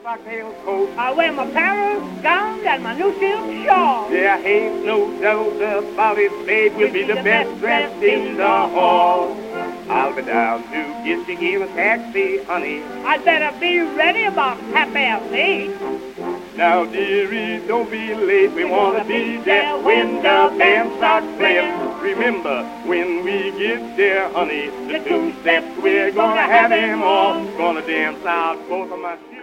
Black-tailed coat. I wear my Paris gown and my new silk shawl. There ain't no doubt about it, babe. We'll be the best dressed in the hall. I'll be down to get you in a taxi, honey. I'd better be ready about 8:30. Now, dearie, don't be late. We want to be there when the band starts playing. Remember, when we get there, honey, the two steps, we're gonna have them all. Gonna dance out both of my shoes.